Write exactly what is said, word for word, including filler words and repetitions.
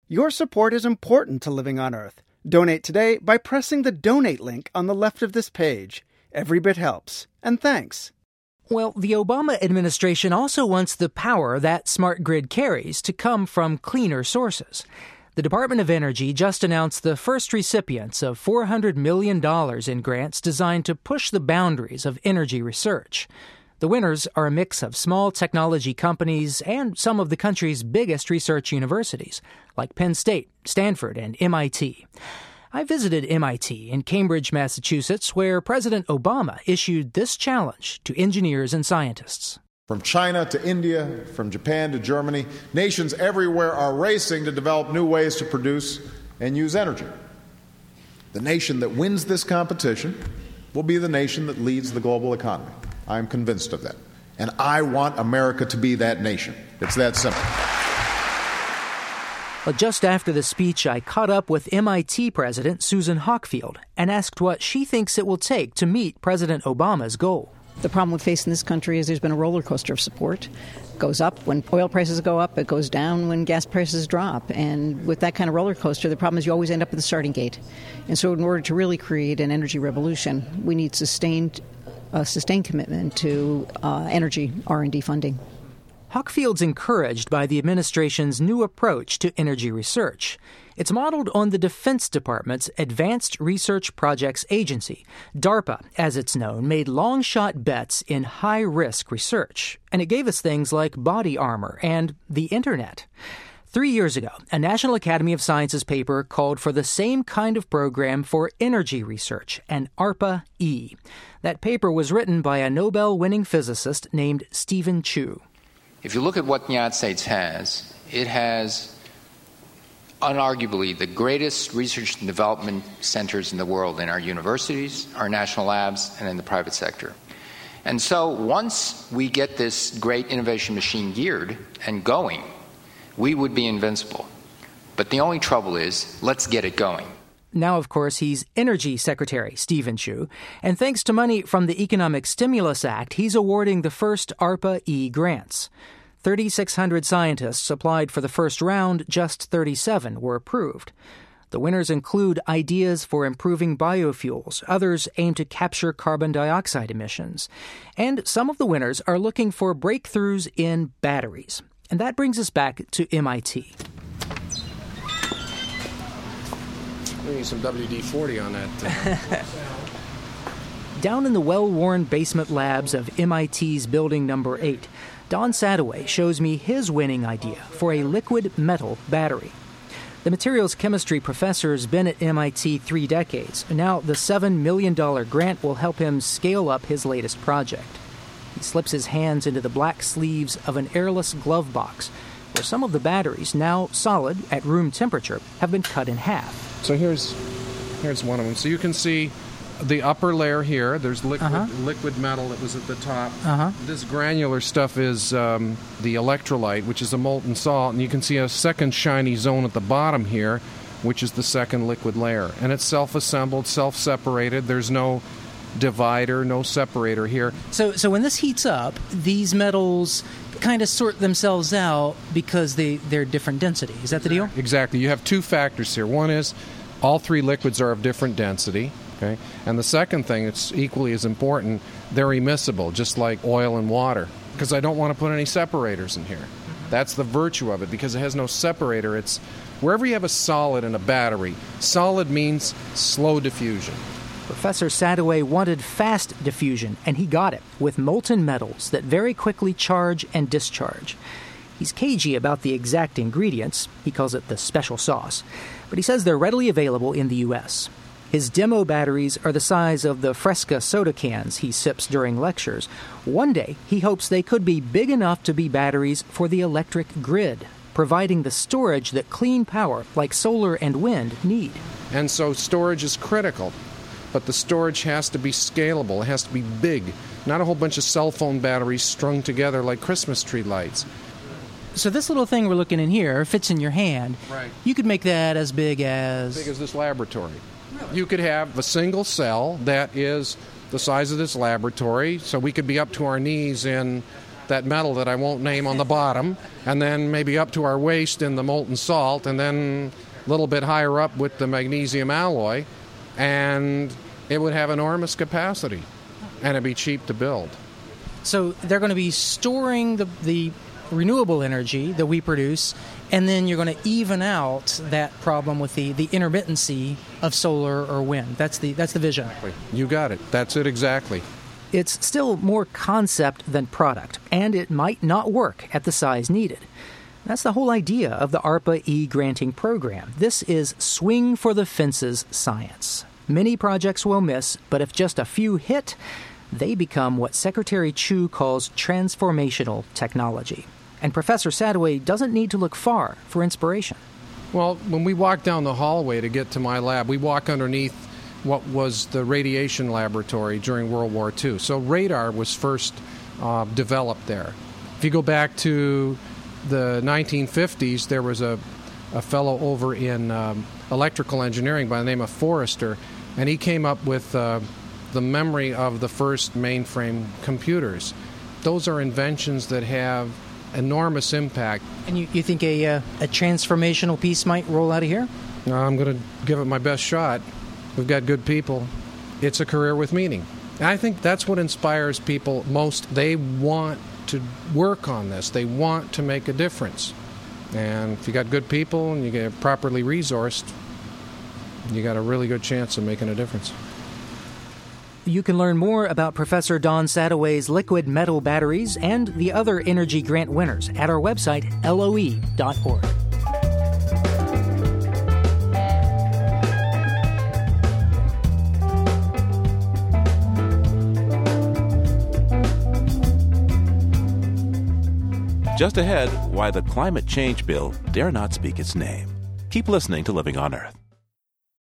Your support is important to Living on Earth. Donate today by pressing the donate link on the left of this page. Every bit helps. And thanks. Well, the Obama administration also wants the power that smart grid carries to come from cleaner sources. The Department of Energy just announced the first recipients of four hundred million dollars in grants designed to push the boundaries of energy research. The winners are a mix of small technology companies and some of the country's biggest research universities, like Penn State, Stanford, and M I T. I visited M I T in Cambridge, Massachusetts, where President Obama issued this challenge to engineers and scientists. From China to India, from Japan to Germany, nations everywhere are racing to develop new ways to produce and use energy. The nation that wins this competition will be the nation that leads the global economy. I'm convinced of that. And I want America to be that nation. It's that simple. Well, just after the speech, I caught up with M I T President Susan Hockfield and asked what she thinks it will take to meet President Obama's goal. The problem we face in this country is there's been a roller coaster of support. It goes up when oil prices go up, it goes down when gas prices drop. And with that kind of roller coaster, the problem is you always end up at the starting gate. And so in order to really create an energy revolution, we need sustained a sustained commitment to uh, energy R and D funding. Hockfield's encouraged by the administration's new approach to energy research. It's modeled on the Defense Department's Advanced Research Projects Agency. DARPA, as it's known, made long-shot bets in high-risk research, and it gave us things like body armor and the Internet. Three years ago, a National Academy of Sciences paper called for the same kind of program for energy research, an ARPA-E. That paper was written by a Nobel-winning physicist named Stephen Chu. If you look at what the United States has, it has unarguably the greatest research and development centers in the world in our universities, our national labs, and in the private sector. And so once we get this great innovation machine geared and going, we would be invincible. But the only trouble is, let's get it going. Now, of course, he's Energy Secretary Stephen Chu, and thanks to money from the Economic Stimulus Act, he's awarding the first ARPA-E grants. thirty-six hundred scientists applied for the first round, just thirty-seven were approved. The winners include ideas for improving biofuels. Others aim to capture carbon dioxide emissions. And some of the winners are looking for breakthroughs in batteries. And that brings us back to M I T. We need some W D forty on that. Uh... Down in the well-worn basement labs of M I T's Building Number eight, Don Sadoway shows me his winning idea for a liquid metal battery. The materials chemistry professor has been at M I T three decades. Now the seven million dollars grant will help him scale up his latest project. He slips his hands into the black sleeves of an airless glove box, where some of the batteries, now solid at room temperature, have been cut in half. So here's here's one of them. So you can see the upper layer here. There's liquid uh-huh. liquid metal that was at the top. Uh-huh. This granular stuff is um, the electrolyte, which is a molten salt. And you can see a second shiny zone at the bottom here, which is the second liquid layer. And it's self-assembled, self-separated. There's no divider, no separator here. So so when this heats up, these metals kind of sort themselves out because they, they're different density. Is that the deal? Exactly. You have two factors here. One is all three liquids are of different density. Okay, and the second thing, it's equally as important, they're immiscible, just like oil and water, because I don't want to put any separators in here. That's the virtue of it, because it has no separator. It's wherever you have a solid in a battery, solid means slow diffusion. Professor Sadoway wanted fast diffusion, and he got it with molten metals that very quickly charge and discharge. He's cagey about the exact ingredients. He calls it the special sauce. But he says they're readily available in the U S His demo batteries are the size of the Fresca soda cans he sips during lectures. One day, he hopes they could be big enough to be batteries for the electric grid, providing the storage that clean power, like solar and wind, need. And so storage is critical, but the storage has to be scalable. It has to be big, not a whole bunch of cell phone batteries strung together like Christmas tree lights. So this little thing we're looking in here fits in your hand. Right. You could make that as big as... As big as this laboratory. You could have a single cell that is the size of this laboratory, so we could be up to our knees in that metal that I won't name on the bottom, and then maybe up to our waist in the molten salt, and then a little bit higher up with the magnesium alloy, and it would have enormous capacity, and it'd be cheap to build. So they're going to be storing the, the renewable energy that we produce, and then you're going to even out that problem with the, the intermittency of solar or wind. That's the that's the vision. Exactly. You got it. That's it exactly. It's still more concept than product, and it might not work at the size needed. That's the whole idea of the ARPA e-granting program. This is swing for the fences science. Many projects will miss, but if just a few hit, they become what Secretary Chu calls transformational technology. And Professor Sadoway doesn't need to look far for inspiration. Well, when we walk down the hallway to get to my lab, we walk underneath what was the radiation laboratory during World War Two. So radar was first uh, developed there. If you go back to the nineteen fifties, there was a, a fellow over in um, electrical engineering by the name of Forrester, and he came up with uh, the memory of the first mainframe computers. Those are inventions that have enormous impact. And you, you think a, uh, a transformational piece might roll out of here? No, I'm going to give it my best shot. We've got good people. It's a career with meaning. And I think that's what inspires people most. They want to work on this. They want to make a difference. And if you got good people and you get properly resourced, you got a really good chance of making a difference. You can learn more about Professor Don Sadoway's liquid metal batteries and the other energy grant winners at our website, L O E dot org. Just ahead, why the climate change bill dare not speak its name. Keep listening to Living on Earth.